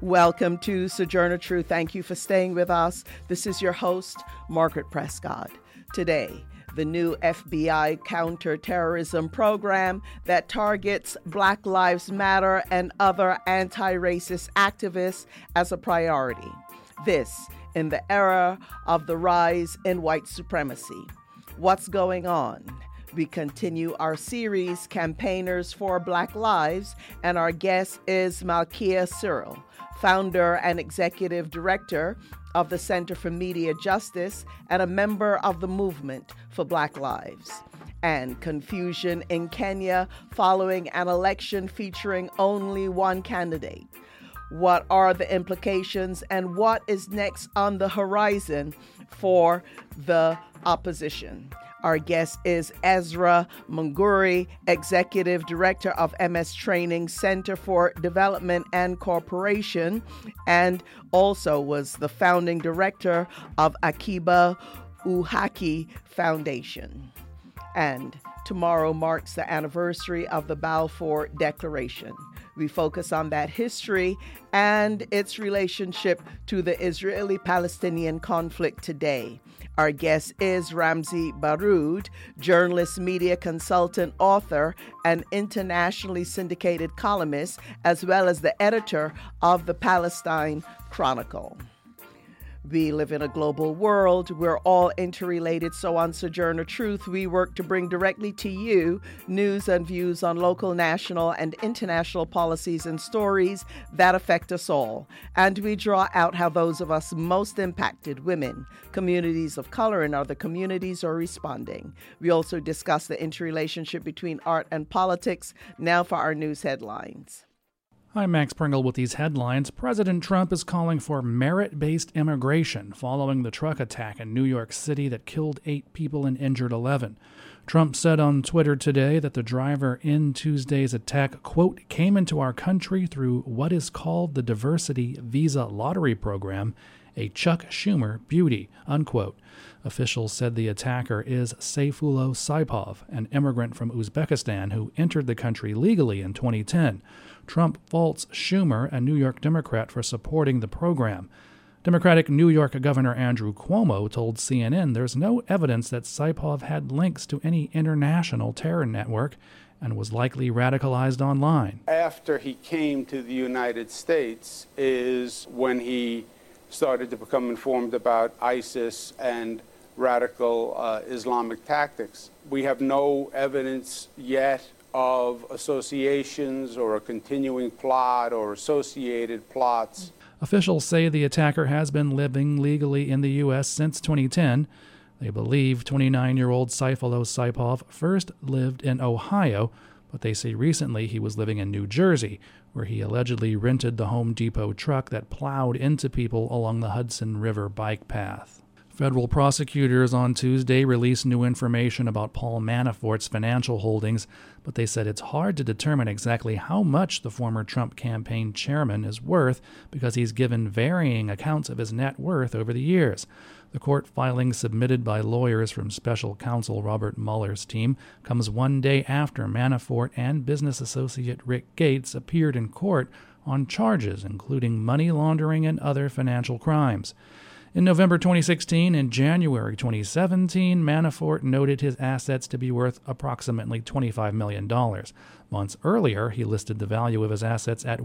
Welcome to Sojourner Truth. Thank you for staying with us. This is your host, Margaret Prescott. Today, the new FBI counterterrorism program that targets Black Lives Matter and other anti-racist activists as a priority. This in the era of the rise in white supremacy. What's going on? We continue our series, Campaigners for Black Lives, and our guest is Malkia Cyril, founder and executive director of the Center for Media Justice and a member of the Movement for Black Lives. And confusion in Kenya following an election featuring only one candidate. What are the implications and what is next on the horizon for the opposition? Our guest is Ezra Munguri, Executive Director of MS Training Center for Development and Corporation, and also was the founding director of Akiba Uhaki Foundation. And tomorrow marks the anniversary of the Balfour Declaration. We focus on that history and its relationship to the Israeli-Palestinian conflict today. Our guest is Ramzy Baroud, journalist, media consultant, author, and internationally syndicated columnist, as well as the editor of the Palestine Chronicle. We live in a global world. We're all interrelated. So on Sojourner Truth, we work to bring directly to you news and views on local, national, and international policies and stories that affect us all. And we draw out how those of us most impacted, women, communities of color, and other communities are responding. We also discuss the interrelationship between art and politics. Now for our news headlines. I'm Max Pringle with these headlines. President Trump is calling for merit-based immigration following the truck attack in New York City that killed 8 people and injured 11. Trump said on Twitter today that the driver in Tuesday's attack, quote, came into our country through what is called the Diversity Visa Lottery Program, a Chuck Schumer beauty, unquote. Officials said the attacker is Sayfullo Saipov, an immigrant from Uzbekistan who entered the country legally in 2010. Trump faults Schumer, a New York Democrat, for supporting the program. Democratic New York Governor Andrew Cuomo told CNN there's no evidence that Saipov had links to any international terror network and was likely radicalized online. After he came to the United States is when he started to become informed about ISIS and radical Islamic tactics. We have no evidence yet of associations or a continuing plot or associated plots. Officials say the attacker has been living legally in the U.S. since 2010. They believe 29-year-old Sayfullo Saipov first lived in Ohio, but they say recently he was living in New Jersey, where he allegedly rented the Home Depot truck that plowed into people along the Hudson River bike path. Federal prosecutors on Tuesday released new information about Paul Manafort's financial holdings, but they said it's hard to determine exactly how much the former Trump campaign chairman is worth because he's given varying accounts of his net worth over the years. The court filing submitted by lawyers from special counsel Robert Mueller's team comes one day after Manafort and business associate Rick Gates appeared in court on charges including money laundering and other financial crimes. In November 2016 and January 2017, Manafort noted his assets to be worth approximately $25 million. Months earlier, he listed the value of his assets at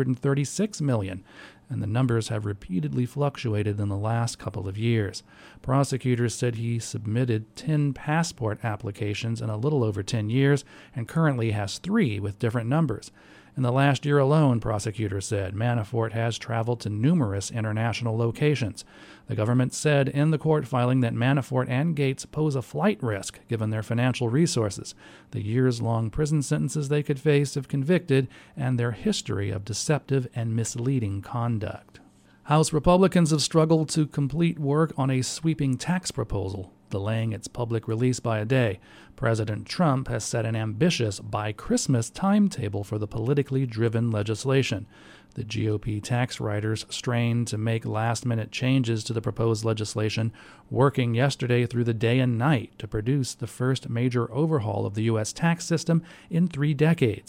$136 million, and the numbers have repeatedly fluctuated in the last couple of years. Prosecutors said he submitted 10 passport applications in a little over 10 years and currently has 3 with different numbers. In the last year alone, prosecutors said, Manafort has traveled to numerous international locations. The government said in the court filing that Manafort and Gates pose a flight risk given their financial resources, the years-long prison sentences they could face if convicted, and their history of deceptive and misleading conduct. House Republicans have struggled to complete work on a sweeping tax proposal, delaying its public release by a day. President Trump has set an ambitious by-Christmas timetable for the politically driven legislation. The GOP tax writers strained to make last-minute changes to the proposed legislation, working yesterday through the day and night to produce the first major overhaul of the U.S. tax system in 3 decades.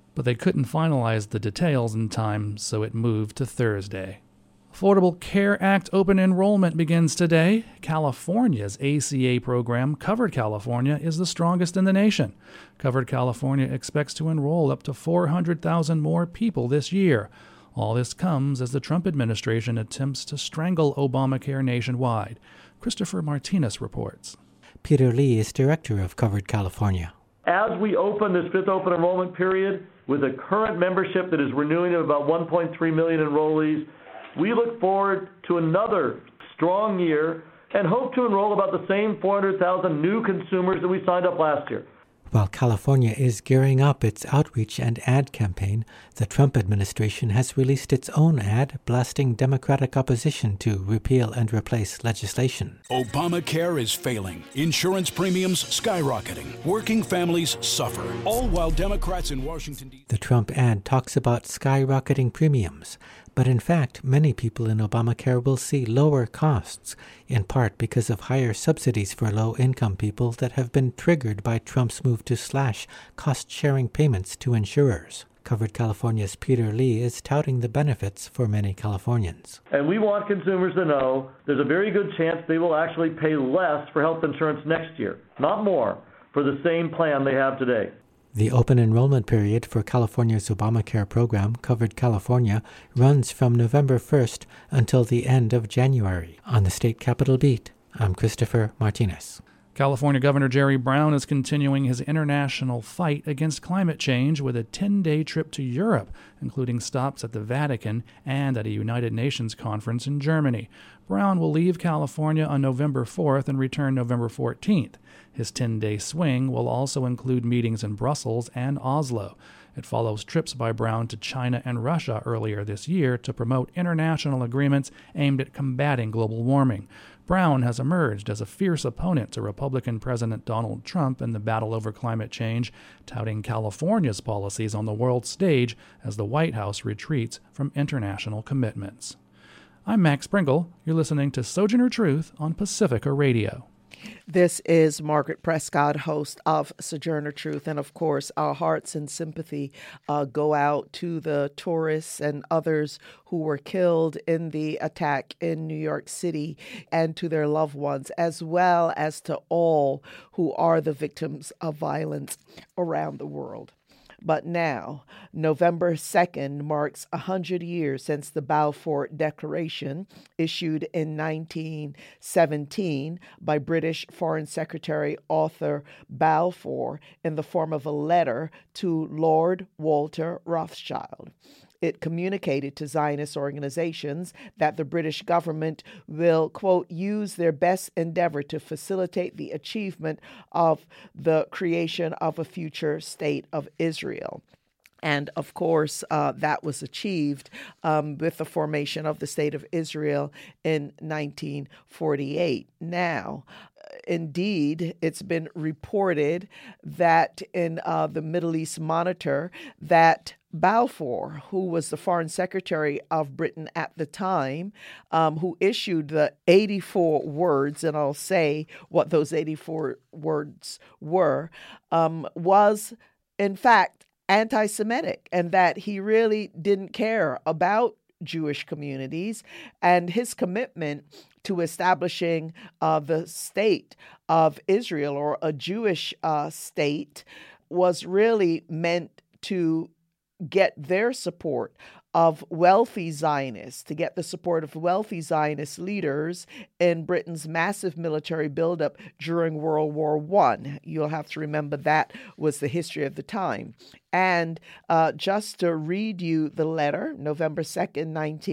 but they couldn't finalize the details in time, so it moved to Thursday. Affordable Care Act open enrollment begins today. California's ACA program, Covered California, is the strongest in the nation. Covered California expects to enroll up to 400,000 more people this year. All this comes as the Trump administration attempts to strangle Obamacare nationwide. Christopher Martinez reports. Peter Lee is director of Covered California. As we open this fifth open enrollment period with a current membership that is renewing of about 1.3 million enrollees, we look forward to another strong year and hope to enroll about the same 400,000 new consumers that we signed up last year. While California is gearing up its outreach and ad campaign, the Trump administration has released its own ad blasting Democratic opposition to repeal and replace legislation. Obamacare is failing. Insurance premiums skyrocketing. Working families suffer. All while Democrats in Washington, D.C. The Trump ad talks about skyrocketing premiums. But in fact, many people in Obamacare will see lower costs, in part because of higher subsidies for low-income people that have been triggered by Trump's move to slash cost-sharing payments to insurers. Covered California's Peter Lee is touting the benefits for many Californians. And we want consumers to know there's a very good chance they will actually pay less for health insurance next year, not more, for the same plan they have today. The open enrollment period for California's Obamacare program, Covered California, runs from November 1st until the end of January. On the State Capitol Beat, I'm Christopher Martinez. California Governor Jerry Brown is continuing his international fight against climate change with a 10-day trip to Europe, including stops at the Vatican and at a United Nations conference in Germany. Brown will leave California on November 4th and return November 14th. His 10-day swing will also include meetings in Brussels and Oslo. It follows trips by Brown to China and Russia earlier this year to promote international agreements aimed at combating global warming. Brown has emerged as a fierce opponent to Republican President Donald Trump in the battle over climate change, touting California's policies on the world stage as the White House retreats from international commitments. I'm Max Pringle. You're listening to Sojourner Truth on Pacifica Radio. This is Margaret Prescott, host of Sojourner Truth. And of course, our hearts and sympathy go out to the tourists and others who were killed in the attack in New York City and to their loved ones, as well as to all who are the victims of violence around the world. But now, November 2nd marks 100 years since the Balfour Declaration, issued in 1917 by British Foreign Secretary Arthur Balfour in the form of a letter to Lord Walter Rothschild. It communicated to Zionist organizations that the British government will, quote, use their best endeavor to facilitate the achievement of the creation of a future state of Israel. And of course, that was achieved with the formation of the State of Israel in 1948. Now, indeed, it's been reported that in the Middle East Monitor that Balfour, who was the Foreign Secretary of Britain at the time, who issued the 84 words, and I'll say what those 84 words were, was in fact anti-Semitic, and that he really didn't care about Jewish communities, and his commitment to establishing the state of Israel, or a Jewish state, was really meant to get their support of wealthy Zionists, to get the support of wealthy Zionist leaders in Britain's massive military buildup during World War I. You'll have to remember that was the history of the time. And just to read you the letter, November 2nd,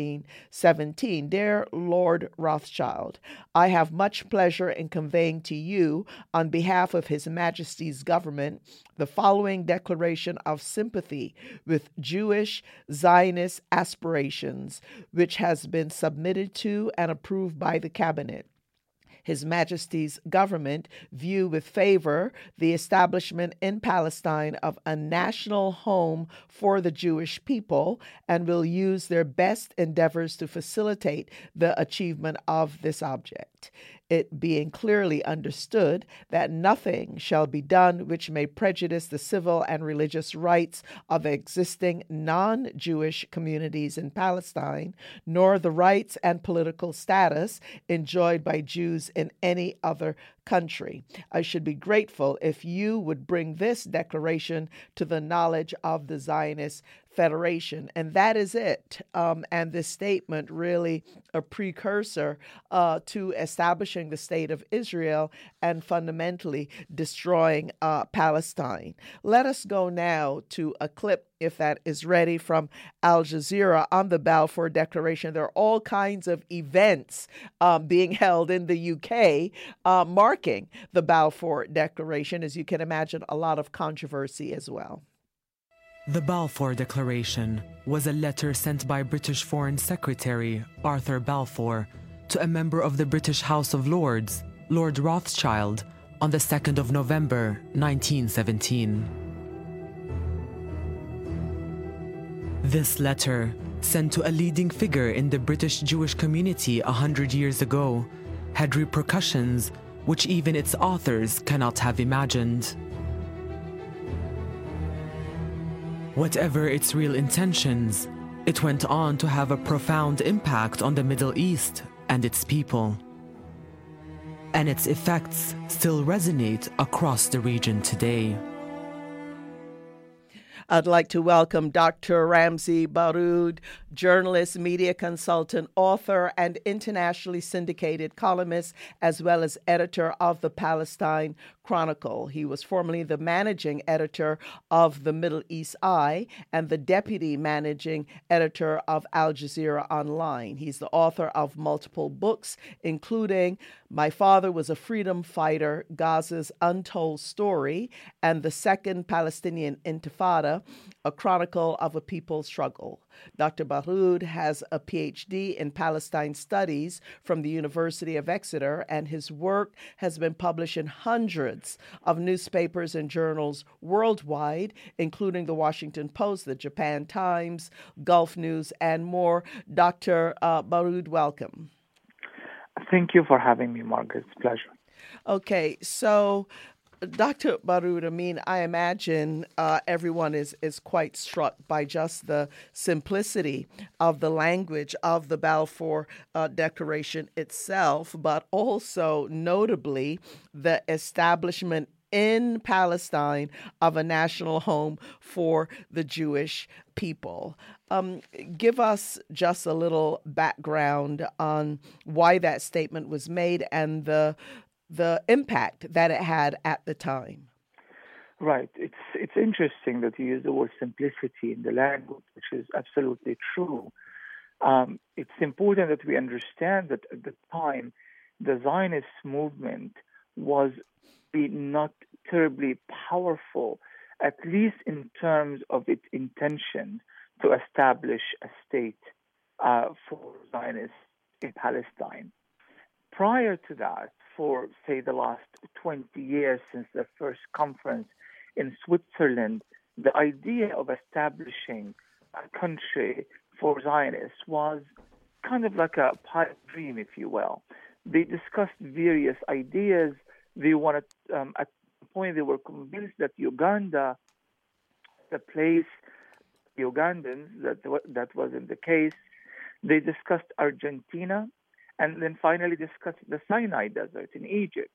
1917, Dear Lord Rothschild, I have much pleasure in conveying to you, on behalf of His Majesty's government, the following declaration of sympathy with Jewish Zionist aspirations, which has been submitted to and approved by the Cabinet. His Majesty's government view with favor the establishment in Palestine of a national home for the Jewish people, and will use their best endeavors to facilitate the achievement of this object. 8, it being clearly understood that nothing shall be done which may prejudice the civil and religious rights of existing non-Jewish communities in Palestine, nor the rights and political status enjoyed by Jews in any other country. I should be grateful if you would bring this declaration to the knowledge of the Zionist Federation. And that is it. And this statement really a precursor to establishing the state of Israel and fundamentally destroying Palestine. Let us go now to a clip, if that is ready, from Al Jazeera on the Balfour Declaration. There are all kinds of events being held in the UK marking the Balfour Declaration. As you can imagine, a lot of controversy as well. The Balfour Declaration was a letter sent by British Foreign Secretary Arthur Balfour to a member of the British House of Lords, Lord Rothschild, on the 2nd of November, 1917. This letter, sent to a leading figure in the British Jewish community 100 years ago, had repercussions which even its authors cannot have imagined. Whatever its real intentions, it went on to have a profound impact on the Middle East and its people. And its effects still resonate across the region today. I'd like to welcome Dr. Ramzy Baroud, journalist, media consultant, author, and internationally syndicated columnist, as well as editor of the Palestine Chronicle. He was formerly the managing editor of the Middle East Eye and the deputy managing editor of Al Jazeera Online. He's the author of multiple books, including My Father Was a Freedom Fighter, Gaza's Untold Story, and The Second Palestinian Intifada, A Chronicle of a People's Struggle. Dr. Baroud has a PhD in Palestine Studies from the University of Exeter, and his work has been published in hundreds of newspapers and journals worldwide, including the Washington Post, the Japan Times, Gulf News, and more. Dr. Baroud, welcome. Thank you for having me, Margaret. It's a pleasure. Okay, so Dr. Baroud, I imagine everyone is quite struck by just the simplicity of the language of the Balfour Declaration itself, but also notably the establishment in Palestine of a national home for the Jewish people. Give us just a little background on why that statement was made and the impact that it had at the time. Right. It's interesting that you use the word simplicity in the language, which is absolutely true. It's important that we understand that at the time, the Zionist movement was not terribly powerful, at least in terms of its intention to establish a state for Zionists in Palestine. Prior to that, for, say, the last 20 years since the first conference in Switzerland, the idea of establishing a country for Zionists was kind of like a pipe dream, if you will. They discussed various ideas. They wanted, at the point, they were convinced that Uganda, the place, Ugandans, that wasn't the case. They discussed Argentina, and then finally discussed the Sinai Desert in Egypt.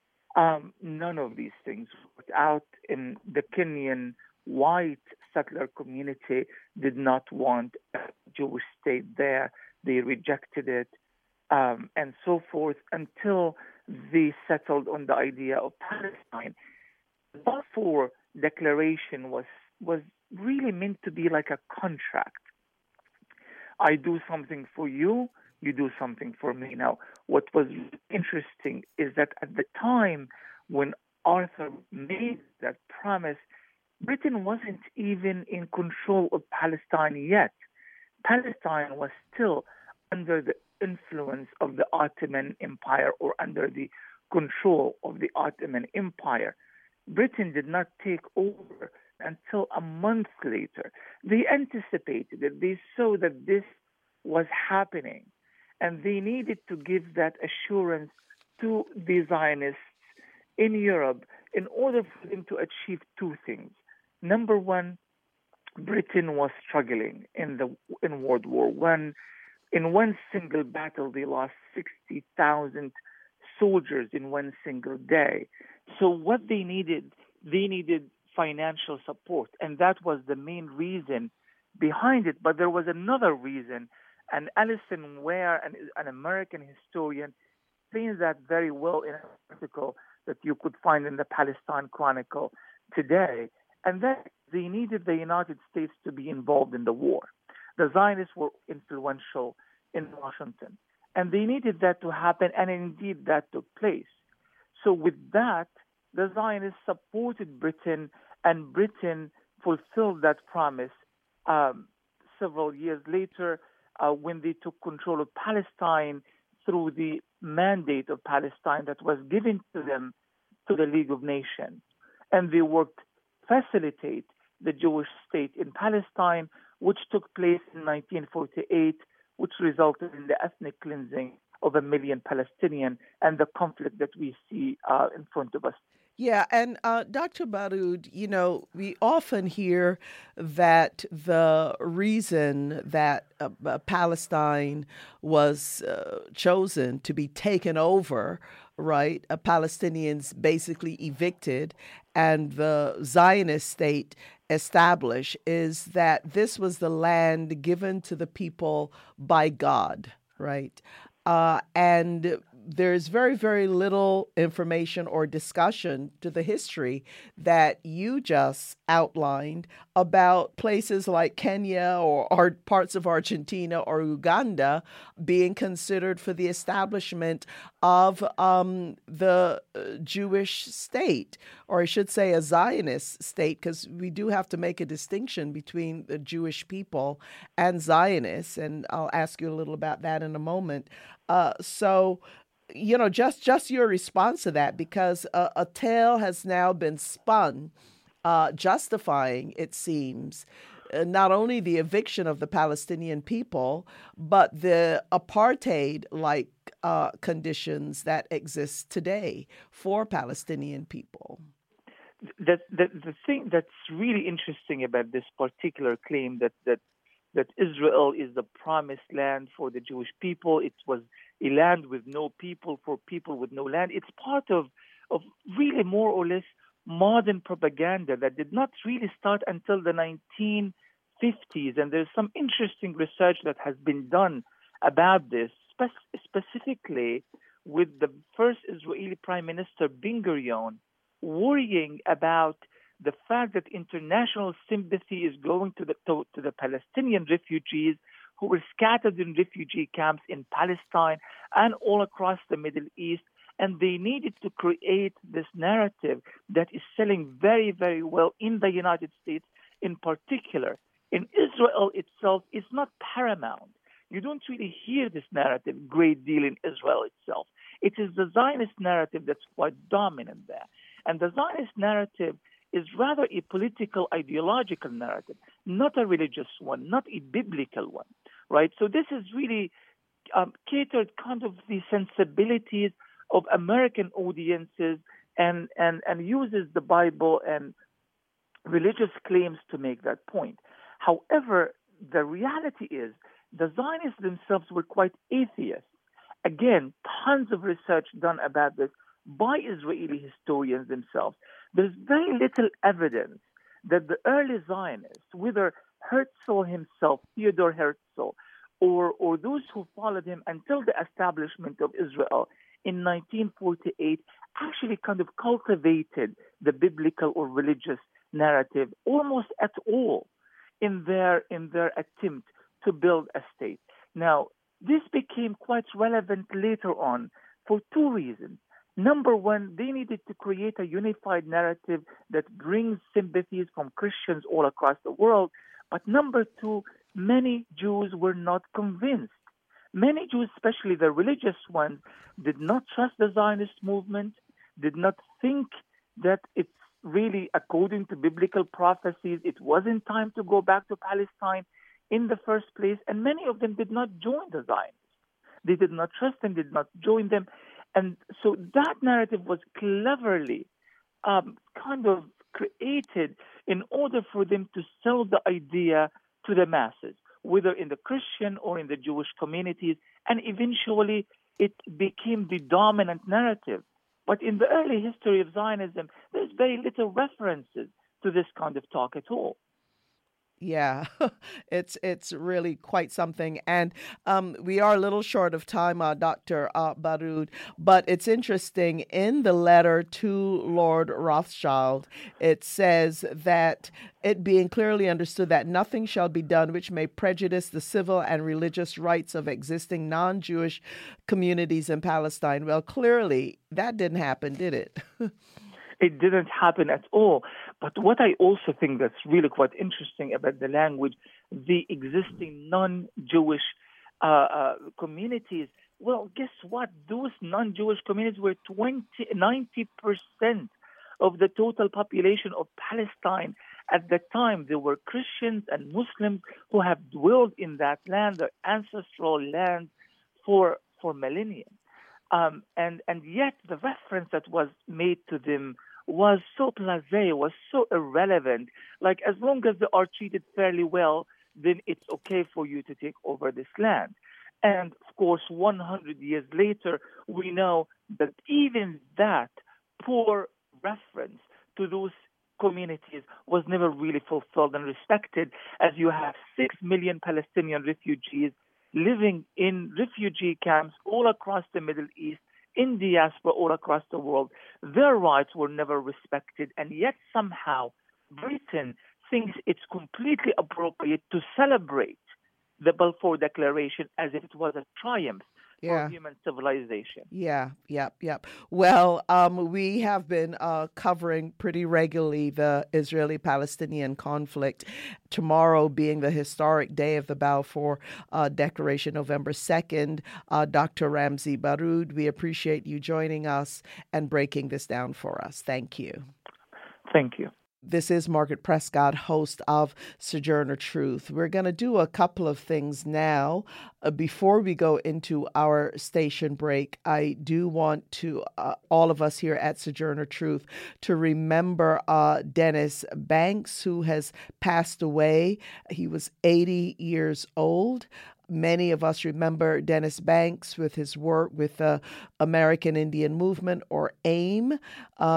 None of these things worked out. In the Kenyan white settler community did not want a Jewish state there. They rejected it, and so forth, until they settled on the idea of Palestine. The Balfour Declaration was really meant to be like a contract. I do something for you, you do something for me. Now, what was interesting is that at the time when Arthur made that promise, Britain wasn't even in control of Palestine yet. Palestine was still under the influence of the Ottoman Empire, or under the control of the Ottoman Empire. Britain did not take over until a month later. They anticipated it. They saw that this was happening. And they needed to give that assurance to the Zionists in Europe in order for them to achieve two things. Number one, Britain was struggling in World War I. In one single battle, they lost 60,000 soldiers in one single day. So what they needed financial support, and that was the main reason behind it. But there was another reason, and Alison Ware, an American historian, explains that very well in an article that you could find in the Palestine Chronicle today, and that they needed the United States to be involved in the war. The Zionists were influential in Washington, and they needed that to happen, and indeed that took place. So with that, the Zionists supported Britain, and Britain fulfilled that promise several years later when they took control of Palestine through the mandate of Palestine that was given to them to the League of Nations. And they worked to facilitate the Jewish state in Palestine, which took place in 1948, which resulted in the ethnic cleansing of 1 million Palestinians and the conflict that we see in front of us. Yeah, and Dr. Baroud, we often hear that the reason that Palestine was chosen to be taken over, right, Palestinians basically evicted and the Zionist state established, is that this was the land given to the people by God, right? And there's very, very little information or discussion to the history that you just outlined about places like Kenya or parts of Argentina or Uganda being considered for the establishment of the Jewish state, or I should say a Zionist state, because we do have to make a distinction between the Jewish people and Zionists, and I'll ask you a little about that in a moment. So just your response to that, because a tale has now been spun justifying, it seems, not only the eviction of the Palestinian people, but the apartheid-like conditions that exist today for Palestinian people. The thing that's really interesting about this particular claim that Israel is the promised land for the Jewish people, it was a land with no people for people with no land. It's part of really more or less modern propaganda that did not really start until the 1950s. And there's some interesting research that has been done about this, specifically with the first Israeli Prime Minister Ben-Gurion worrying about the fact that international sympathy is going to the Palestinian refugees who were scattered in refugee camps in Palestine and all across the Middle East. And they needed to create this narrative that is selling very, very well in the United States in particular. In Israel itself, it's not paramount. You don't really hear this narrative a great deal in Israel itself. It is the Zionist narrative that's quite dominant there. And the Zionist narrative is rather a political, ideological narrative, not a religious one, not a biblical one, right? So this is really catered kind of the sensibilities of American audiences and uses the Bible and religious claims to make that point. However, the reality is the Zionists themselves were quite atheists. Again, tons of research done about this by Israeli historians themselves. There's very little evidence that the early Zionists, whether Herzl himself, Theodor Herzl, or those who followed him until the establishment of Israel in 1948, actually kind of cultivated the biblical or religious narrative almost at all in their attempt to build a state. Now, this became quite relevant later on for two reasons. Number one, they needed to create a unified narrative that brings sympathies from Christians all across the world. But number two, many Jews were not convinced. Many Jews, especially the religious ones, did not trust the Zionist movement, did not think that it's really according to biblical prophecies. It wasn't time to go back to Palestine in the first place, and many of them did not join the Zionists. They did not trust them, did not join them. And so that narrative was cleverly kind of created in order for them to sell the idea to the masses, whether in the Christian or in the Jewish communities, and eventually it became the dominant narrative. But in the early history of Zionism, there's very little references to this kind of talk at all. Yeah, it's really quite something. And we are a little short of time, Dr. Baroud, but it's interesting. In the letter to Lord Rothschild, it says that it being clearly understood that nothing shall be done which may prejudice the civil and religious rights of existing non-Jewish communities in Palestine. Well, clearly that didn't happen, did it? It didn't happen at all. But what I also think that's really quite interesting about the language, the existing non-Jewish communities, well, guess what? Those non-Jewish communities were 90% of the total population of Palestine. At the time, there were Christians and Muslims who have dwelled in that land, their ancestral land, for millennia. And yet the reference that was made to them was so blasé, was so irrelevant. Like, as long as they are treated fairly well, then it's okay for you to take over this land. And of course, 100 years later, we know that even that poor reference to those communities was never really fulfilled and respected, as you have 6 million Palestinian refugees living in refugee camps all across the Middle East, in diaspora all across the world. Their rights were never respected, and yet somehow Britain thinks it's completely appropriate to celebrate the Balfour Declaration as if it was a triumph for human civilization. Yep. Well, we have been covering pretty regularly the Israeli-Palestinian conflict. Tomorrow being the historic day of the Balfour Declaration, November 2nd. Dr. Ramzy Baroud, we appreciate you joining us and breaking this down for us. Thank you. Thank you. This is Margaret Prescott, host of Sojourner Truth. We're going to do a couple of things now. Before we go into our station break, I do want to, all of us here at Sojourner Truth, to remember Dennis Banks, who has passed away. He was 80 years old. Many of us remember Dennis Banks with his work with the American Indian Movement, or AIM, in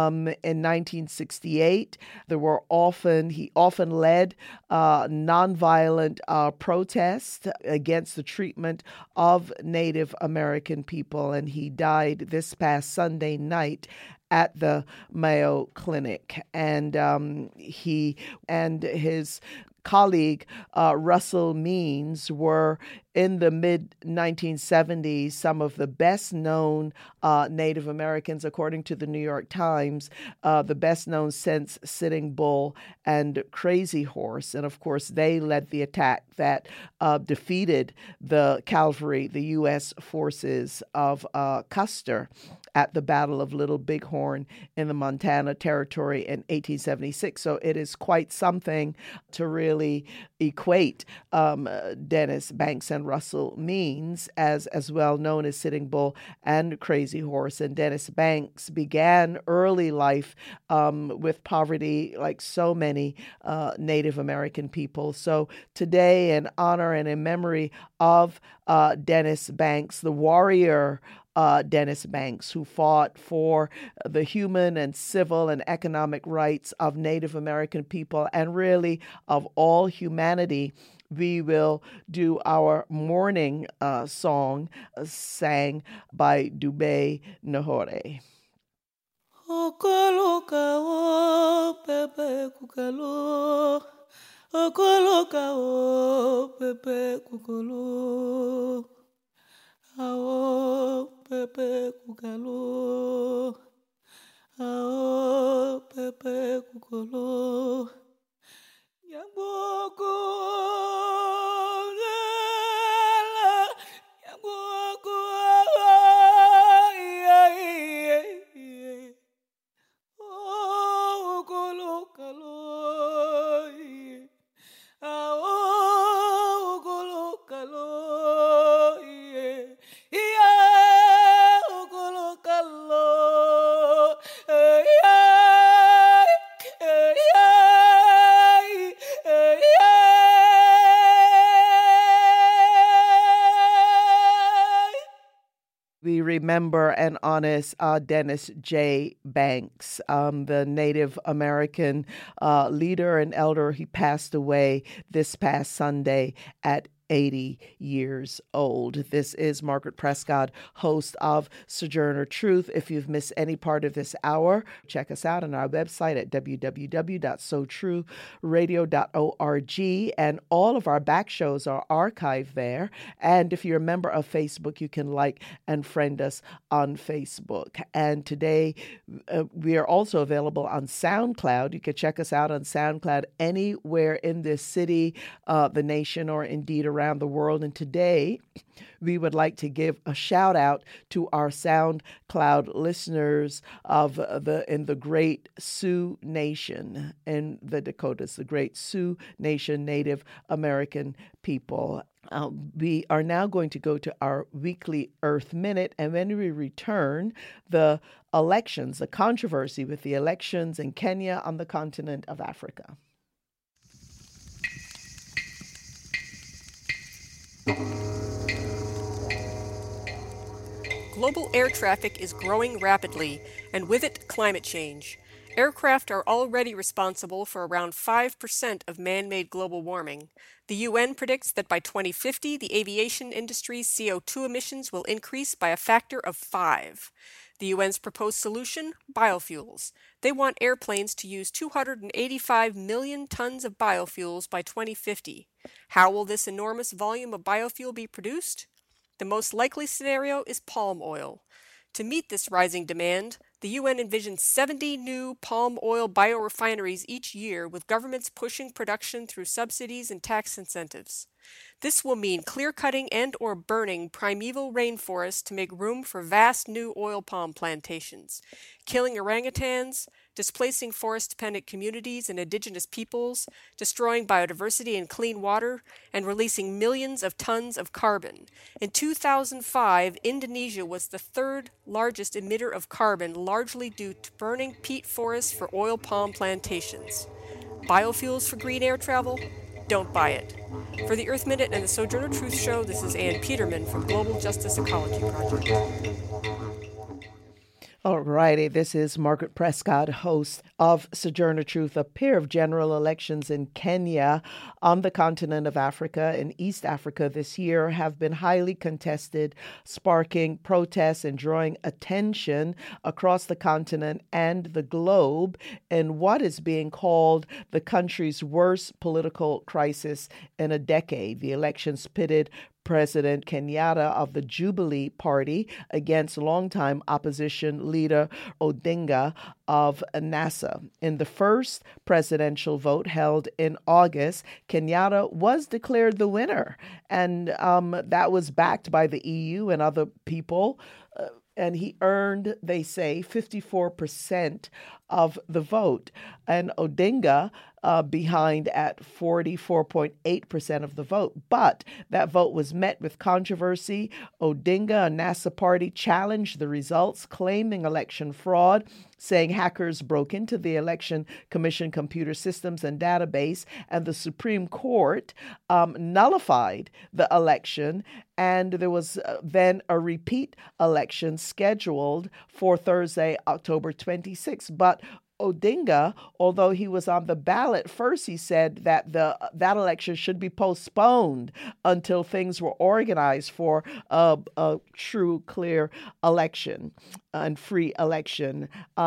1968. He often led nonviolent protests against the treatment of Native American people, and he died this past Sunday night at the Mayo Clinic. And he and his colleague Russell Means were, in the mid-1970s, some of the best-known Native Americans, according to the New York Times, the best-known since Sitting Bull and Crazy Horse. And, of course, they led the attack that defeated the cavalry, the U.S. forces of Custer, at the Battle of Little Bighorn in the Montana Territory in 1876. So it is quite something to really equate Dennis Banks and Russell Means as well known as Sitting Bull and Crazy Horse. And Dennis Banks began early life with poverty, like so many Native American people. So today, in honor and in memory of Dennis Banks, the warrior Dennis Banks, who fought for the human and civil and economic rights of Native American people and really of all humanity, we will do our morning song sang by Dubé Nahore. Okoloka o pepe kukalo, okoloka o pepe kukalo. Ao pepe kukalo, ao pepe kukalo, nyaboko gela, nyaboko oh kolokalo, ao kolokalo. we remember and honor Dennis J. Banks, the Native American leader and elder. He passed away this past Sunday at 80 years old. This is Margaret Prescott, host of Sojourner Truth. If you've missed any part of this hour, check us out on our website at www.sotrueradio.org, and all of our back shows are archived there. And if you're a member of Facebook, you can like and friend us on Facebook. And today, we are also available on SoundCloud. You can check us out on SoundCloud anywhere in this city, the nation, or indeed around the world. And today, we would like to give a shout out to our SoundCloud listeners in the Great Sioux Nation in the Dakotas, the Great Sioux Nation, Native American people. We are now going to go to our weekly Earth Minute, and when we return, the elections, the controversy with the elections in Kenya on the continent of Africa. Global air traffic is growing rapidly, and with it, climate change. Aircraft are already responsible for around 5% of man-made global warming. The UN predicts that by 2050, the aviation industry's CO2 emissions will increase by a factor of 5. The UN's proposed solution? Biofuels. They want airplanes to use 285 million tons of biofuels by 2050. How will this enormous volume of biofuel be produced? The most likely scenario is palm oil. To meet this rising demand, the UN envisions 70 new palm oil biorefineries each year, with governments pushing production through subsidies and tax incentives. This will mean clear-cutting and/or burning primeval rainforests to make room for vast new oil palm plantations, killing orangutans, displacing forest-dependent communities and indigenous peoples, destroying biodiversity and clean water, and releasing millions of tons of carbon. In 2005, Indonesia was the third largest emitter of carbon, largely due to burning peat forests for oil palm plantations. Biofuels for green air travel? Don't buy it. For the Earth Minute and the Sojourner Truth Show, this is Ann Peterman from Global Justice Ecology Project. All righty, this is Margaret Prescott, host of Sojourner Truth. A pair of general elections in Kenya on the continent of Africa and East Africa this year have been highly contested, sparking protests and drawing attention across the continent and the globe in what is being called the country's worst political crisis in a decade. The elections pitted President Kenyatta of the Jubilee Party against longtime opposition leader Odinga of NASA. In the first presidential vote held in August, Kenyatta was declared the winner, and that was backed by the EU and other people. And he earned, they say, 54% of the vote. And Odinga behind at 44.8% of the vote. But that vote was met with controversy. Odinga, a NASA party, challenged the results, claiming election fraud, saying hackers broke into the Election Commission computer systems and database, and the Supreme Court nullified the election. And there was then a repeat election scheduled for Thursday, October 26th. But Odinga, although he was on the ballot first, he said that that election should be postponed until things were organized for a true, clear election and free election.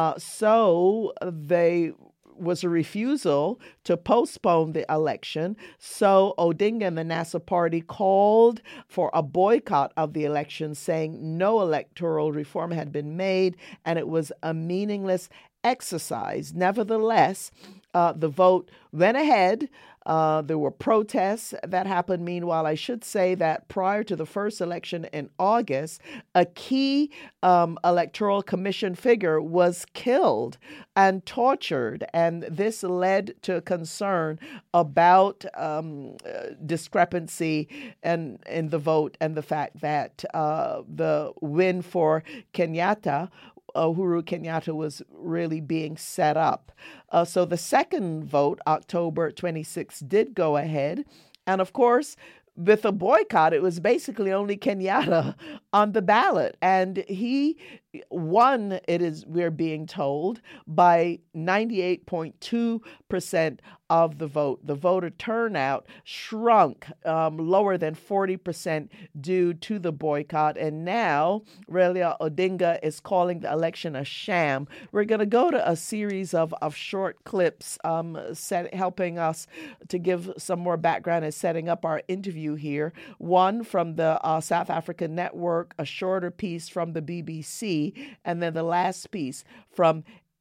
So there was a refusal to postpone the election. So Odinga and the NASA party called for a boycott of the election, saying no electoral reform had been made and it was a meaningless exercise. Nevertheless, the vote went ahead. There were protests that happened. Meanwhile, I should say that prior to the first election in August, a key electoral commission figure was killed and tortured, and this led to concern about discrepancy in the vote and the fact that the win for Kenyatta, Uhuru Kenyatta, was really being set up. So the second vote, October 26th, did go ahead. And of course, with a boycott, it was basically only Kenyatta on the ballot. And he won, we're being told, by 98.2% of the vote. The voter turnout shrunk lower than 40% due to the boycott. And now Raila Odinga is calling the election a sham. We're going to go to a series of short clips helping us to give some more background and setting up our interview here. One from the South African network, a shorter piece from the BBC, and then the last piece from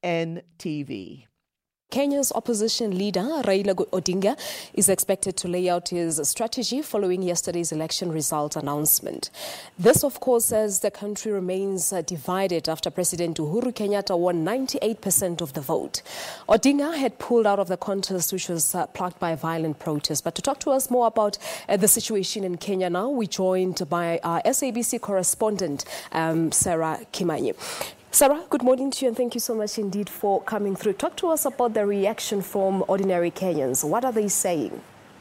NTV. Kenya's opposition leader, Raila Odinga, is expected to lay out his strategy following yesterday's election result announcement. This, of course, as the country remains divided after President Uhuru Kenyatta won 98% of the vote. Odinga had pulled out of the contest, which was plagued by violent protests. But to talk to us more about the situation in Kenya now, we're joined by our SABC correspondent, Sarah Kimanyi. Sarah, good morning to you, and thank you so much indeed for coming through. Talk to us about the reaction from ordinary Kenyans. What are they saying?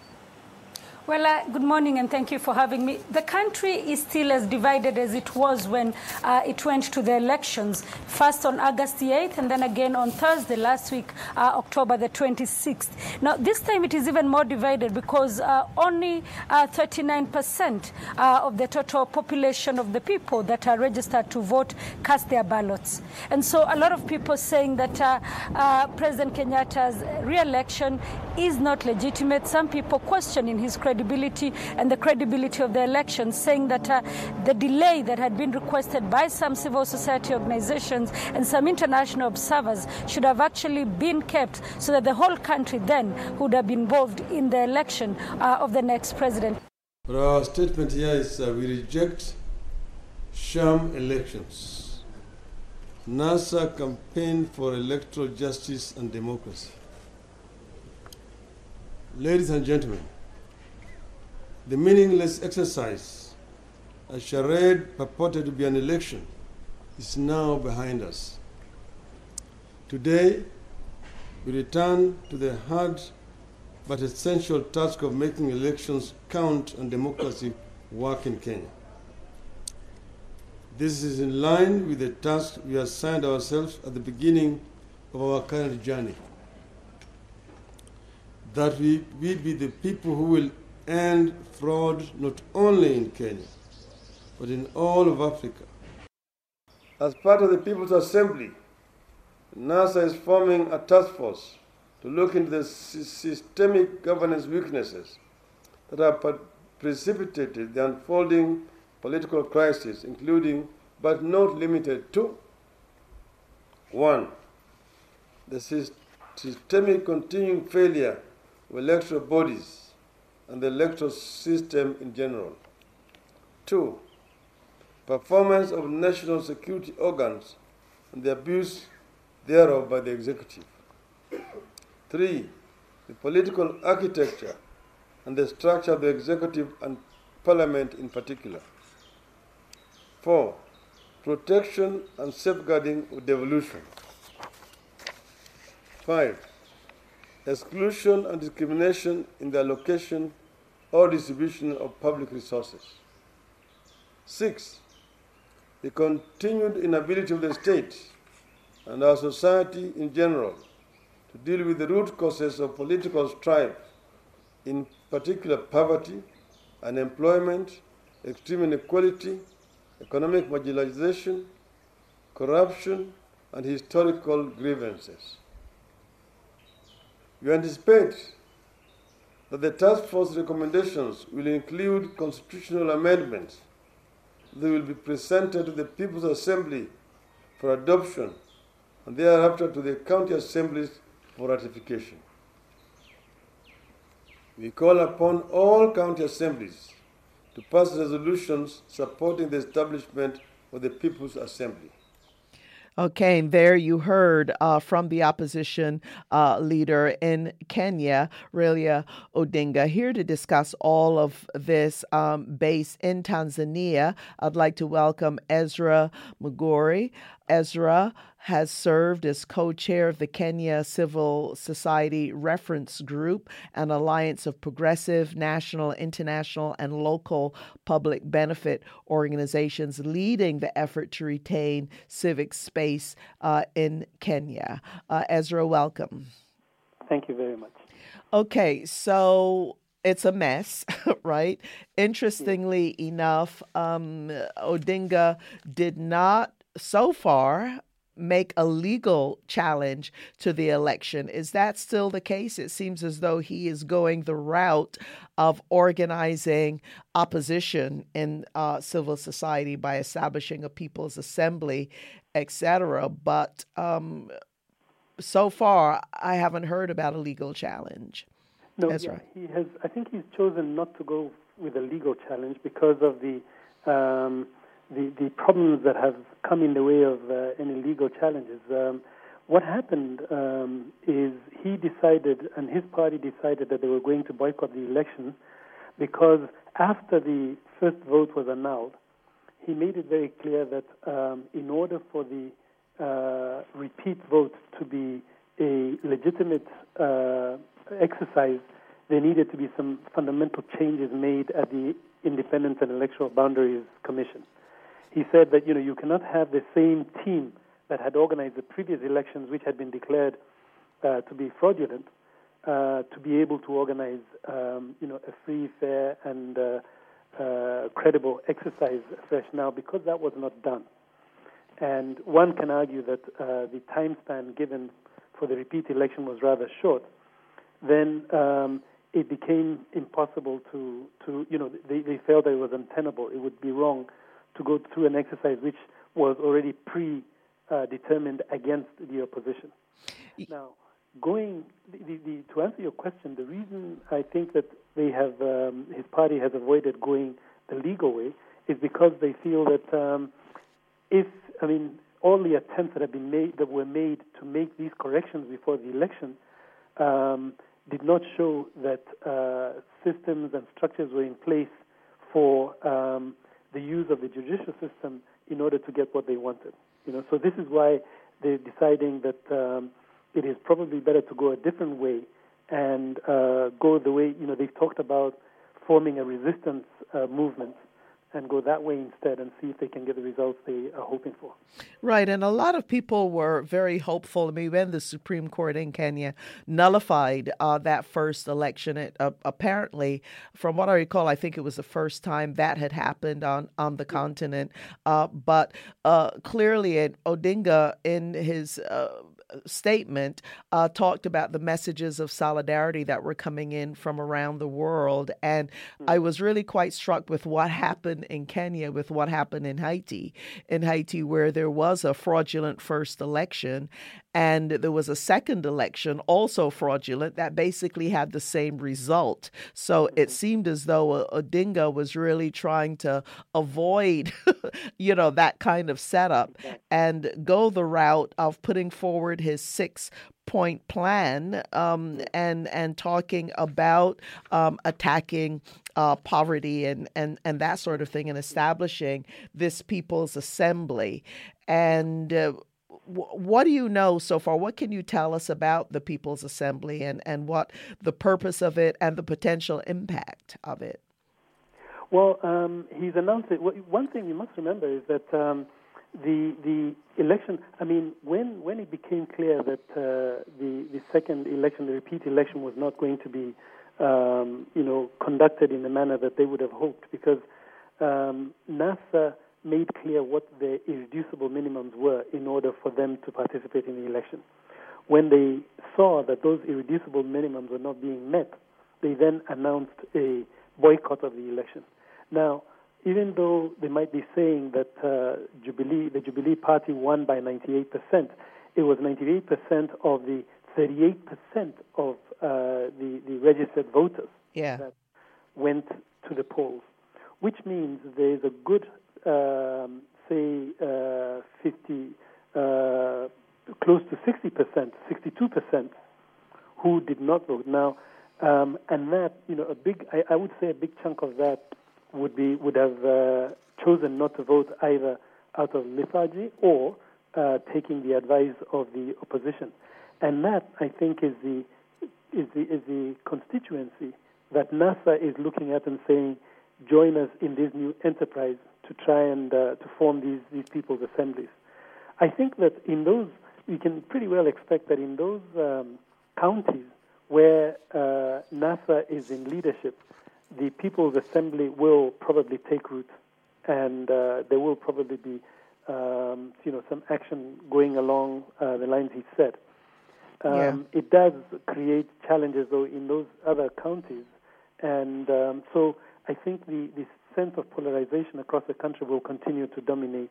Well, good morning, and thank you for having me. The country is still as divided as it was when it went to the elections, first on August the 8th and then again on Thursday last week, October the 26th. Now, this time it is even more divided because only 39% of the total population of the people that are registered to vote cast their ballots. And so a lot of people saying that President Kenyatta's re-election is not legitimate. Some people questioning his credibility and the credibility of the election, saying that the delay that had been requested by some civil society organizations and some international observers should have actually been kept so that the whole country then would have been involved in the election of the next president. Our statement here is we reject sham elections. NASA campaign for electoral justice and democracy. Ladies and gentlemen, the meaningless exercise, a charade purported to be an election, is now behind us. Today, we return to the hard but essential task of making elections count and democracy work in Kenya. This is in line with the task we assigned ourselves at the beginning of our current journey, that we be the people who will end fraud not only in Kenya, but in all of Africa. As part of the People's Assembly, NASA is forming a task force to look into the systemic governance weaknesses that have precipitated the unfolding political crisis, including, but not limited to, 1, the systemic continuing failure of electoral bodies and the electoral system in general. 2, performance of national security organs and the abuse thereof by the executive. 3, the political architecture and the structure of the executive and parliament in particular. 4, protection and safeguarding of devolution. 5, exclusion and discrimination in the allocation or distribution of public resources. 6, the continued inability of the state and our society in general to deal with the root causes of political strife, in particular poverty, unemployment, extreme inequality, economic marginalization, corruption, and historical grievances. We anticipate that the task force recommendations will include constitutional amendments that will be presented to the People's Assembly for adoption and thereafter to the county assemblies for ratification. We call upon all county assemblies to pass resolutions supporting the establishment of the People's Assembly. Okay, and there you heard from the opposition leader in Kenya, Raila Odinga. Here to discuss all of this based in Tanzania, I'd like to welcome Ezra Mugori. Ezra has served as co-chair of the Kenya Civil Society Reference Group, an alliance of progressive, national, international, and local public benefit organizations leading the effort to retain civic space in Kenya. Ezra, welcome. Thank you very much. Okay, so it's a mess, right? Interestingly enough, Odinga did not so far make a legal challenge to the election. Is that still the case? It seems as though he is going the route of organizing opposition in civil society by establishing a people's assembly, etc. But so far, I haven't heard about a legal challenge. No, Ezra. he has. I think he's chosen not to go with a legal challenge because of the problems that have come in the way of any legal challenges. What happened is he decided, and his party decided, that they were going to boycott the election because after the first vote was annulled, he made it very clear that in order for the repeat vote to be a legitimate exercise, there needed to be some fundamental changes made at the Independence and Electoral Boundaries Commission. He said that, you cannot have the same team that had organized the previous elections, which had been declared to be fraudulent, to be able to organize, a free, fair, and credible exercise afresh now, because that was not done. And one can argue that the time span given for the repeat election was rather short. Then it became impossible to they felt that it was untenable. It would be wrong to go through an exercise which was already predetermined against the opposition. Now, to answer your question, the reason I think that they have his party has avoided going the legal way is because they feel that all the attempts that were made to make these corrections before the election did not show that systems and structures were in place for the use of the judicial system in order to get what they wanted. So this is why they're deciding that it is probably better to go a different way and go the way, they've talked about forming a resistance movement and go that way instead and see if they can get the results they are hoping for. Right, and a lot of people were very hopeful. When the Supreme Court in Kenya nullified that first election, it apparently, from what I recall, I think it was the first time that had happened on the continent. But clearly, Odinga, in his statement, talked about the messages of solidarity that were coming in from around the world. And I was really quite struck with what happened in Kenya, with what happened in Haiti, where there was a fraudulent first election. And there was a second election, also fraudulent, that basically had the same result. So it seemed as though Odinga was really trying to avoid, that kind of setup and go the route of putting forward his 6-point plan and talking about attacking poverty and that sort of thing, and establishing this People's Assembly. And what do you know so far? What can you tell us about the People's Assembly and what the purpose of it and the potential impact of it? Well, he's announced it. One thing you must remember is that the election, when it became clear that the second election, the repeat election, was not going to be conducted in the manner that they would have hoped, because NASA made clear what the irreducible minimums were in order for them to participate in the election. When they saw that those irreducible minimums were not being met, they then announced a boycott of the election. Now, even though they might be saying that the Jubilee Party won by 98%, it was 98% of the 38% of the registered voters that went to the polls, which means there is a good, 50 close to 60%, 62%, who did not vote. Now, and that, I would say a big chunk of that would have chosen not to vote either out of lethargy or taking the advice of the opposition. And that, I think, is the constituency that NASA is looking at and saying, join us in this new enterprise to try and to form these people's assemblies. I think that in those, we can pretty well expect that in those counties where NASA is in leadership, the People's Assembly will probably take root, and there will probably be some action going along the lines he said. It does create challenges, though, in those other counties, and so I think the sense of polarization across the country will continue to dominate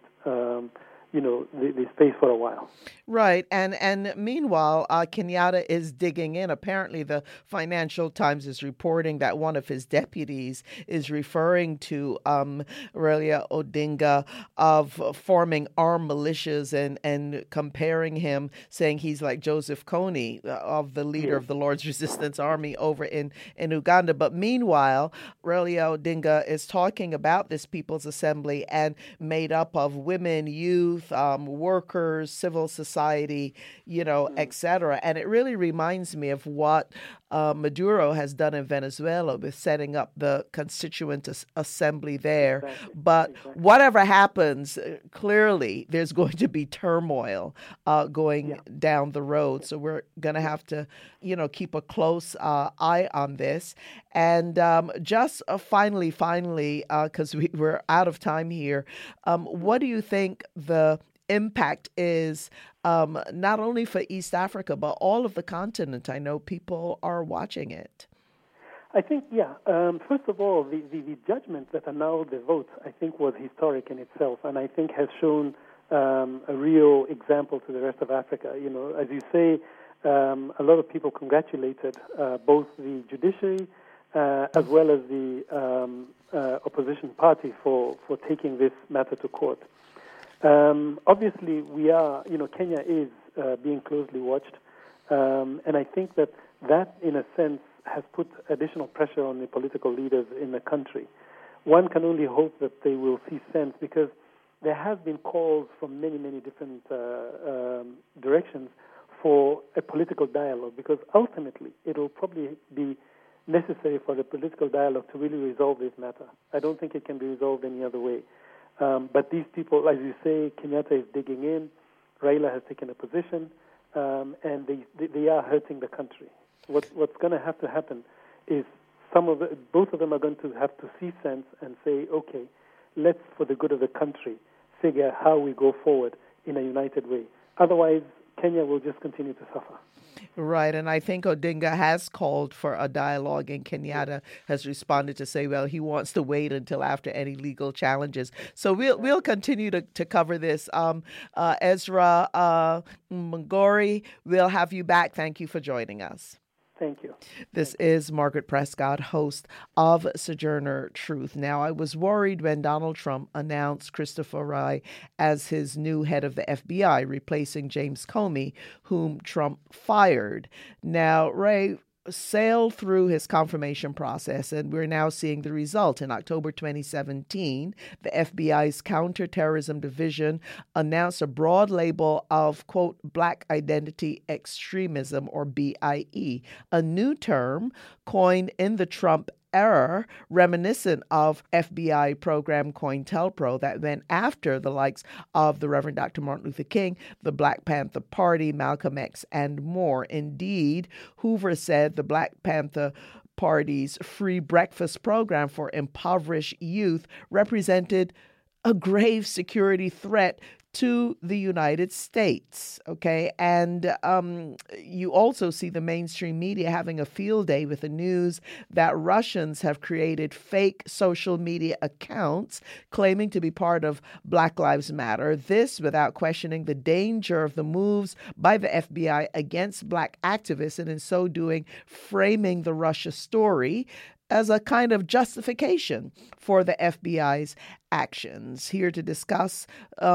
the space for a while. Right. And meanwhile, Kenyatta is digging in. Apparently, the Financial Times is reporting that one of his deputies is referring to Raila Odinga of forming armed militias and comparing him, saying he's like Joseph Kony, of the leader of the Lord's Resistance Army over in Uganda. But meanwhile, Raila Odinga is talking about this People's Assembly and made up of women, youth, workers, civil society, et cetera. And it really reminds me of what Maduro has done in Venezuela with setting up the Constituent Assembly there. Exactly. But whatever happens, clearly there's going to be turmoil going down the road. So we're going to have to, keep a close eye on this. And just finally, because we're out of time here, what do you think the impact is not only for East Africa, but all of the continent? I know people are watching it. I think, first of all, the judgment that annulled the vote, I think, was historic in itself, and I think has shown a real example to the rest of Africa. As you say, a lot of people congratulated both the judiciary as well as the opposition party for taking this matter to court. Obviously, Kenya is being closely watched, and I think that, in a sense, has put additional pressure on the political leaders in the country. One can only hope that they will see sense, because there have been calls from many, many different directions for a political dialogue, because ultimately it will probably be necessary for the political dialogue to really resolve this matter. I don't think it can be resolved any other way. But these people, as you say, Kenyatta is digging in, Raila has taken a position, and they are hurting the country. What's going to have to happen is both of them are going to have to see sense and say, okay, let's, for the good of the country, figure how we go forward in a united way. Otherwise, Kenya will just continue to suffer. Right, and I think Odinga has called for a dialogue, and Kenyatta has responded to say, well, he wants to wait until after any legal challenges. So we'll continue to cover this. Ezra Mungori, we'll have you back. Thank you for joining us. Thank you. This is Margaret Prescott, host of Sojourner Truth. Now, I was worried when Donald Trump announced Christopher Wray as his new head of the FBI, replacing James Comey, whom Trump fired. Now, Wray sailed through his confirmation process, and we're now seeing the result. In October 2017, the FBI's Counterterrorism Division announced a broad label of, quote, Black Identity Extremism, or BIE, a new term coined in the Trump era, reminiscent of FBI program COINTELPRO that went after the likes of the Reverend Dr. Martin Luther King, the Black Panther Party, Malcolm X, and more. Indeed, Hoover said the Black Panther Party's free breakfast program for impoverished youth represented a grave security threat to the United States, okay? And you also see the mainstream media having a field day with the news that Russians have created fake social media accounts claiming to be part of Black Lives Matter. This without questioning the danger of the moves by the FBI against Black activists, and in so doing, framing the Russia story as a kind of justification for the FBI's actions. Here to discuss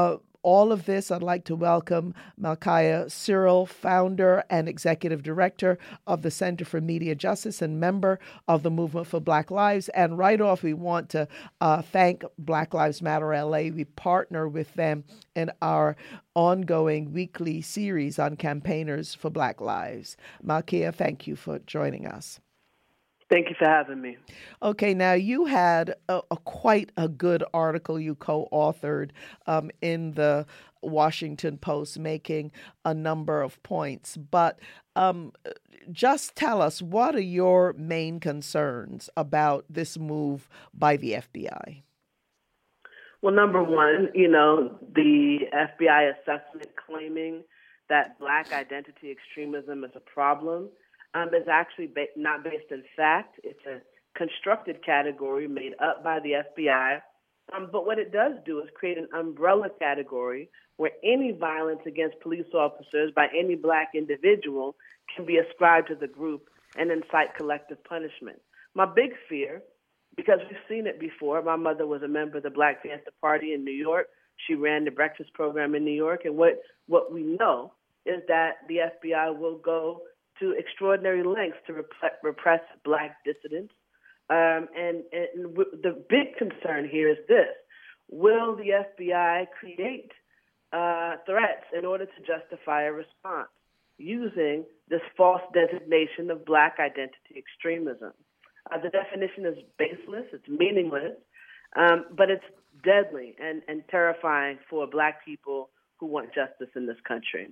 all of this, I'd like to welcome Malkia Cyril, founder and executive director of the Center for Media Justice and member of the Movement for Black Lives. And right off, we want to thank Black Lives Matter LA. We partner with them in our ongoing weekly series on campaigners for Black Lives. Malkia, thank you for joining us. Thank you for having me. Okay, now you had quite a good article you co-authored in the Washington Post, making a number of points. But just tell us, what are your main concerns about this move by the FBI? Well, number one, the FBI assessment claiming that Black identity extremism is a problem is actually not based in fact. It's a constructed category made up by the FBI. But what it does do is create an umbrella category where any violence against police officers by any Black individual can be ascribed to the group and incite collective punishment. My big fear, because we've seen it before, my mother was a member of the Black Panther Party in New York. She ran the breakfast program in New York. And what we know is that the FBI will go to extraordinary lengths to repress Black dissidents. And the big concern here is this: will the FBI create threats in order to justify a response using this false designation of Black identity extremism? The definition is baseless, it's meaningless, but it's deadly and terrifying for Black people who want justice in this country.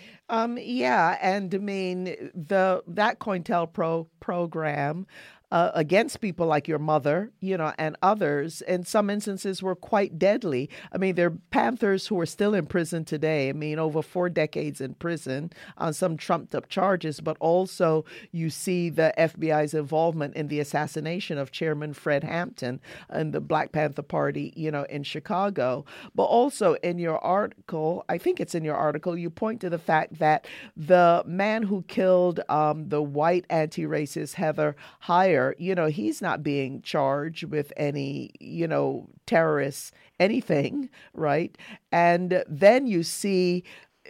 Yeah, and I mean, that COINTELPRO program against people like your mother, and others, in some instances were quite deadly. I mean, there are Panthers who are still in prison today. I mean, over 4 decades in prison on some trumped up charges, but also you see the FBI's involvement in the assassination of Chairman Fred Hampton and the Black Panther Party, in Chicago. But also in your article, I think it's in your article, you point to the fact that the man who killed the white anti-racist Heather Heyer, he's not being charged with any, terrorist anything, right? And then you see,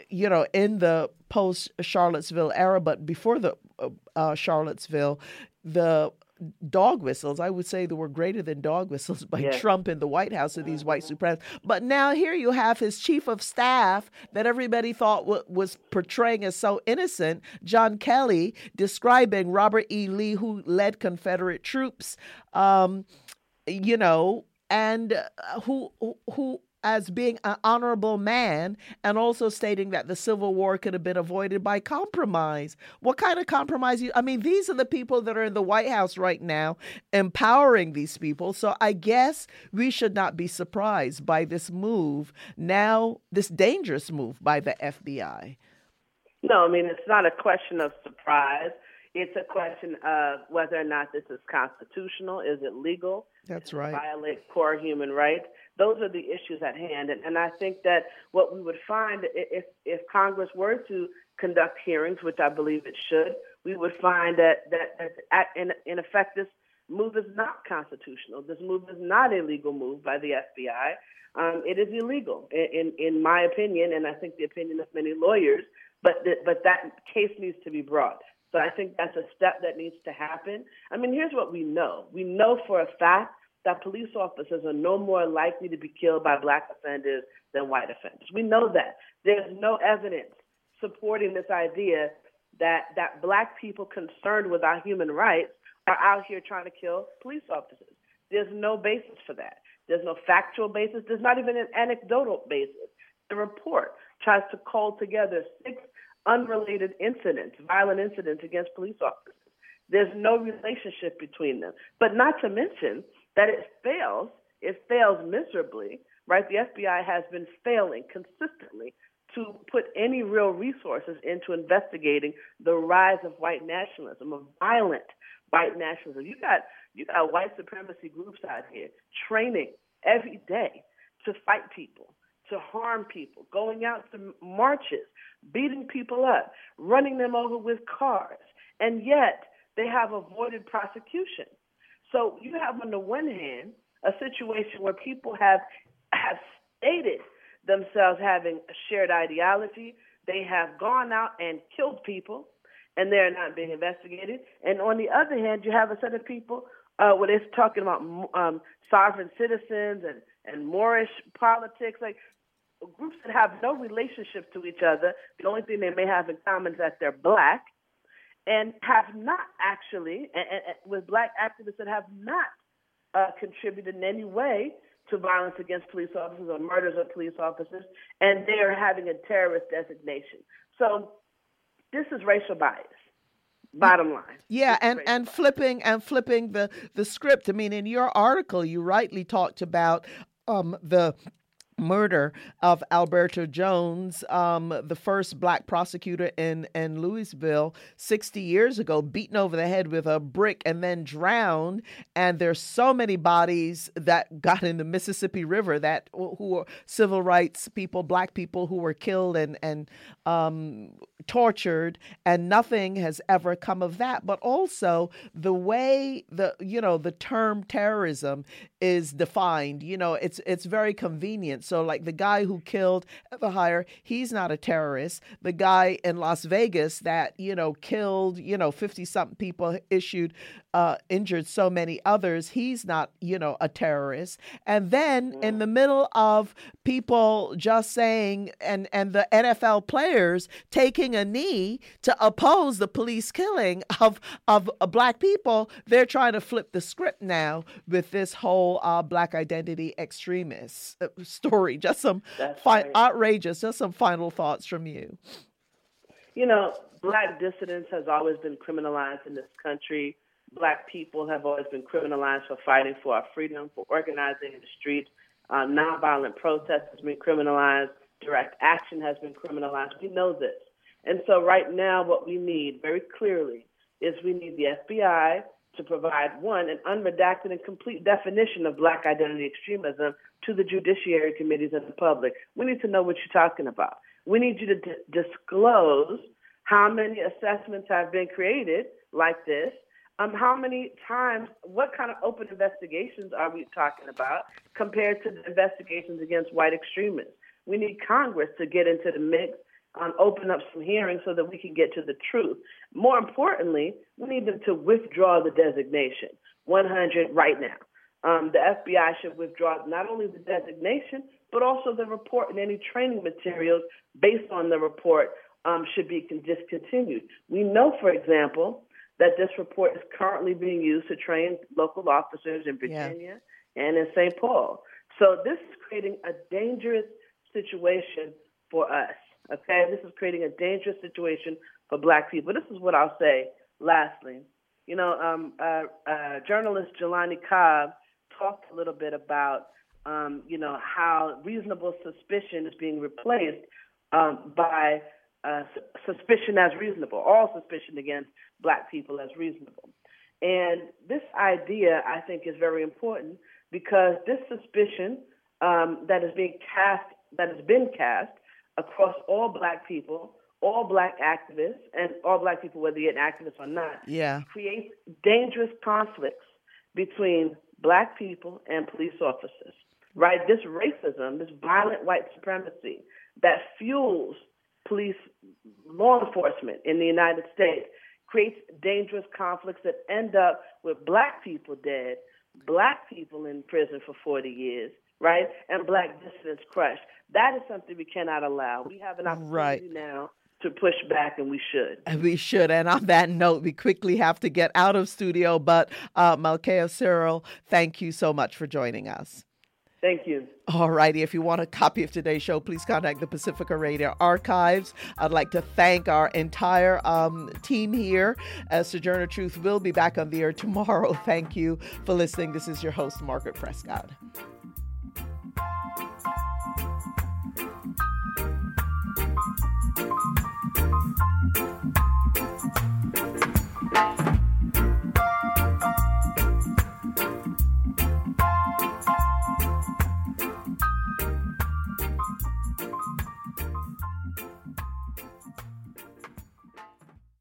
in the post-Charlottesville era, but before the Charlottesville, the dog whistles, I would say there were greater than dog whistles by Trump in the White House of these white supremacists. But now here you have his chief of staff that everybody thought was portraying as so innocent, John Kelly, describing Robert E. Lee, who led Confederate troops, and who as being an honorable man, and also stating that the Civil War could have been avoided by compromise. What kind of compromise? These are the people that are in the White House right now empowering these people. So I guess we should not be surprised by this move now, this dangerous move by the FBI. No, it's not a question of surprise. It's a question of whether or not this is constitutional. Is it legal? That's right. Violate core human rights. Those are the issues at hand. And I think that what we would find if Congress were to conduct hearings, which I believe it should, we would find that in effect, this move is not constitutional. This move is not a legal move by the FBI. It is illegal, in my opinion, and I think the opinion of many lawyers, but that case needs to be brought. So I think that's a step that needs to happen. Here's what we know. We know for a fact that police officers are no more likely to be killed by Black offenders than white offenders. We know that. There's no evidence supporting this idea that Black people concerned with our human rights are out here trying to kill police officers. There's no basis for that. There's no factual basis. There's not even an anecdotal basis. The report tries to call together 6 unrelated incidents, violent incidents against police officers. There's no relationship between them. But not to mention that it fails miserably, right? The FBI has been failing consistently to put any real resources into investigating the rise of white nationalism, of violent white nationalism. You got white supremacy groups out here training every day to fight people, to harm people, going out to marches, beating people up, running them over with cars, and yet they have avoided prosecution. So you have, on the one hand, a situation where people have stated themselves having a shared ideology. They have gone out and killed people, and they're not being investigated. And on the other hand, you have a set of people where they're talking about sovereign citizens and Moorish politics, like groups that have no relationship to each other. The only thing they may have in common is that they're black, and have not actually, and with black activists that have not contributed in any way to violence against police officers or murders of police officers, and they are having a terrorist designation. So this is racial bias. Bottom line. Yeah, and flipping the script. I mean, in your article, you rightly talked about the murder of Alberto Jones, the first black prosecutor in Louisville 60 years ago, beaten over the head with a brick and then drowned. And there's so many bodies that got in the Mississippi River who were civil rights people, black people who were killed and tortured, and nothing has ever come of that. But also the way the term terrorism is defined, it's very convenient. So like the guy who killed Eva Heyer, he's not a terrorist. The guy in Las Vegas that, killed, 50-something people, injured so many others, he's not, a terrorist. And then in the middle of people just saying, and the NFL players taking a knee to oppose the police killing of black people, they're trying to flip the script now with this whole black identity extremist story. Just some outrageous, just some final thoughts from you. Black dissidence has always been criminalized in this country. Black people have always been criminalized for fighting for our freedom, for organizing in the streets. Nonviolent protest has been criminalized. Direct action has been criminalized. We know this. And so right now what we need very clearly is we need the FBI to provide, one, an unredacted and complete definition of black identity extremism to the judiciary committees and the public. We need to know what you're talking about. We need you to disclose how many assessments have been created like this, how many times, what kind of open investigations are we talking about compared to the investigations against white extremists. We need Congress to get into the mix, open up some hearings so that we can get to the truth. More importantly, we need them to withdraw the designation, 100 right now. The FBI should withdraw not only the designation, but also the report and any training materials based on the report should be discontinued. We know, for example, that this report is currently being used to train local officers in Virginia and in St. Paul. So this is creating a dangerous situation for us, okay? This is creating a dangerous situation for black people. This is what I'll say lastly. Journalist Jelani Cobb talked a little bit about, how reasonable suspicion is being replaced by suspicion as reasonable, all suspicion against black people as reasonable. And this idea, I think, is very important because this suspicion that has been cast across all black people, all black activists, and all black people, whether you're an activist or not, creates dangerous conflicts between black people and police officers, right? This racism, this violent white supremacy that fuels police law enforcement in the United States creates dangerous conflicts that end up with black people dead, black people in prison for 40 years, right? And black dissidents crushed. That is something we cannot allow. We have an opportunity now to push back, and we should. And we should. And on that note, we quickly have to get out of studio. But Malkia Cyril, thank you so much for joining us. Thank you. All righty. If you want a copy of today's show, please contact the Pacifica Radio Archives. I'd like to thank our entire team here. Sojourner Truth will be back on the air tomorrow. Thank you for listening. This is your host, Margaret Prescott.